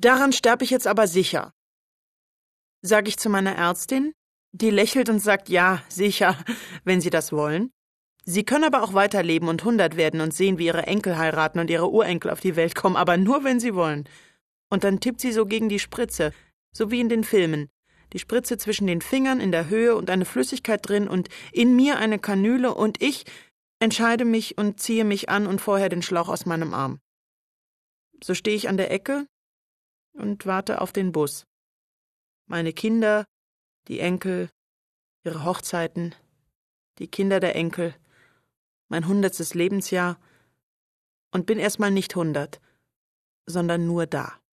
Daran sterbe ich jetzt aber sicher. Sage ich zu meiner Ärztin, die lächelt und sagt, ja, sicher, wenn Sie das wollen. Sie können aber auch weiterleben und 100 werden und sehen, wie Ihre Enkel heiraten und Ihre Urenkel auf die Welt kommen, aber nur, wenn Sie wollen. Und dann tippt sie so gegen die Spritze, so wie in den Filmen. Die Spritze zwischen den Fingern in der Höhe und eine Flüssigkeit drin und in mir eine Kanüle und ich entscheide mich und ziehe mich an und vorher den Schlauch aus meinem Arm. So stehe ich an der Ecke und warte auf den Bus. Meine Kinder, die Enkel, ihre Hochzeiten, die Kinder der Enkel, mein 100. Lebensjahr und bin erstmal nicht 100, sondern nur da.